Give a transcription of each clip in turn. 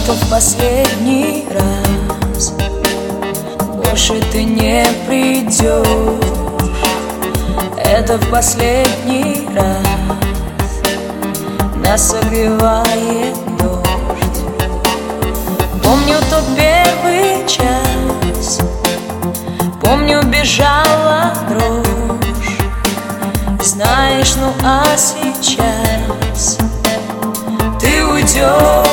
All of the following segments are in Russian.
Это в последний раз, больше ты не придешь. Это в последний раз, нас согревает дождь. Помню тот первый час, помню, бежала дрожь. Знаешь, ну а сейчас ты уйдешь.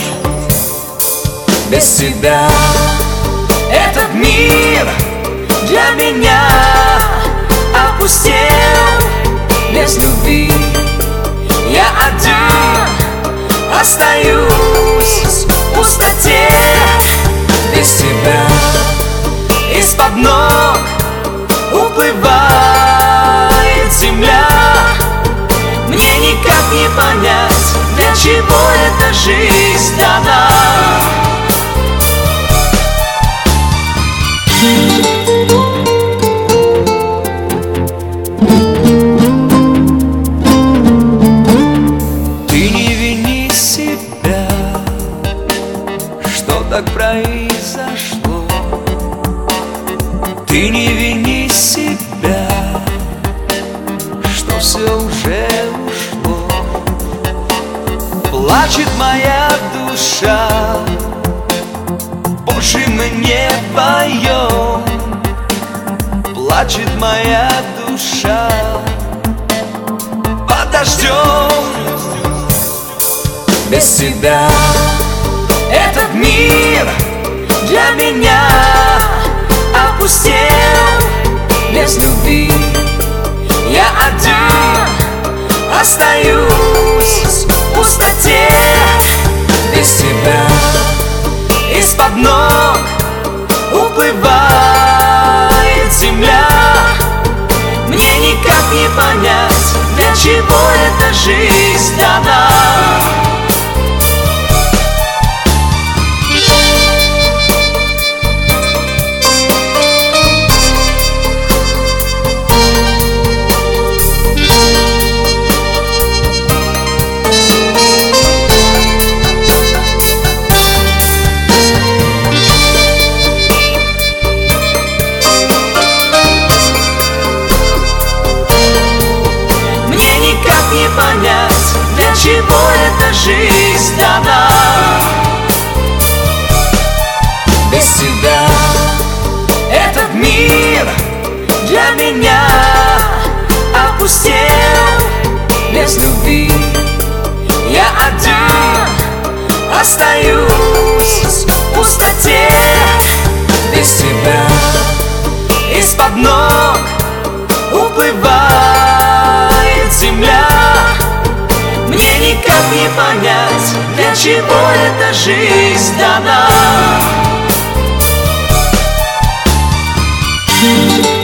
Без тебя этот мир для меня опустел. Без любви я один остаюсь в пустоте. Без тебя из-под ног уплывает земля. Мне никак не понять, для чего эта жизнь дана. Ты не вини себя, что так произошло. Ты не вини себя, что все уже ушло. Плачет моя душа, больше мы не поем. Плачет моя душа под дождем. Без тебя этот мир для меня опустел. Без любви я один остаюсь в пустоте. Без тебя из-под ног уплывает земля. Мне никак не понять, для чего эта жизнь дана. Не понять, для чего эта жизнь дана. Без тебя этот мир для меня опустел. Без любви я один остаюсь в пустоте. Без тебя из-под ног уплывает земля. Мне никак не понять, для чего эта жизнь дана.